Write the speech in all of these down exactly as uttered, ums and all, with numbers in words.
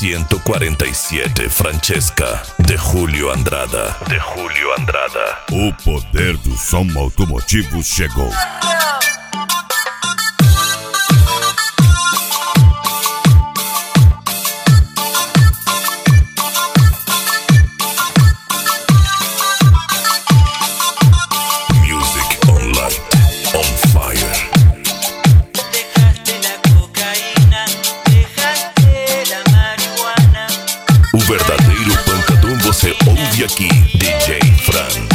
ciento cuarenta y siete, Francesca, de Julio Andrada. De Julio Andrada. O poder do som automotivo chegou. O verdadeiro pancadão você ouve aqui, D J Fran.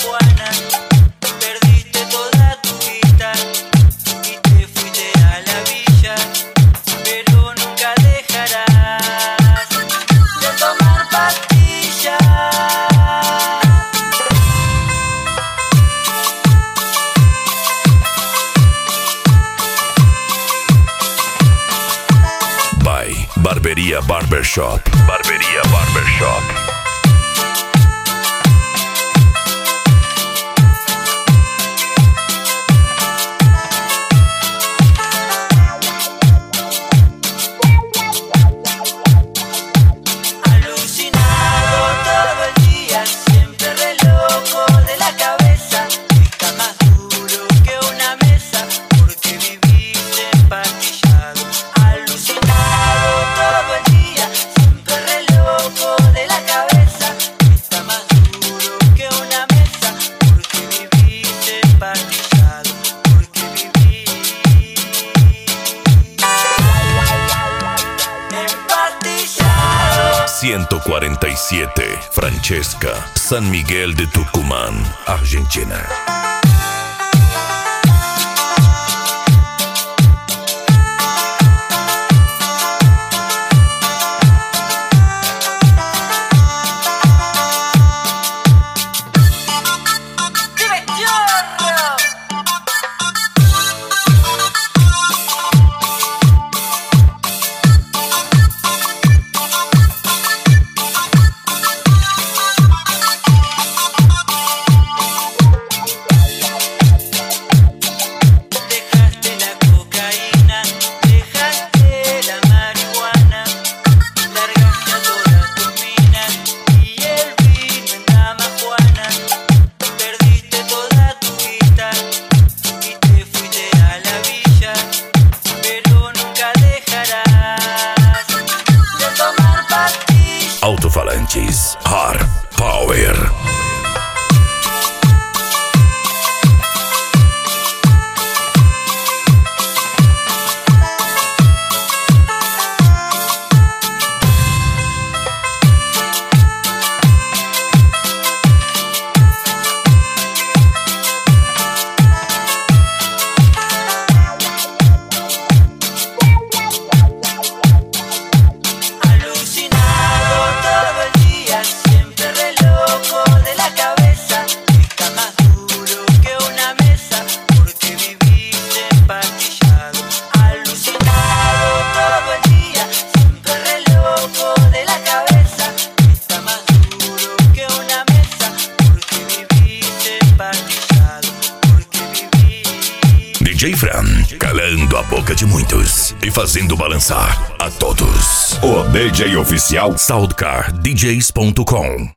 Barberia Barbershop. Barberia Barbershop. ciento cuarenta y siete, Francesca, San Miguel de Tucumán, Argentina. Alto-falantes Hard Power. D J Fran, calando a boca de muitos e fazendo balançar a todos. O D J oficial Soundcar D Js ponto com.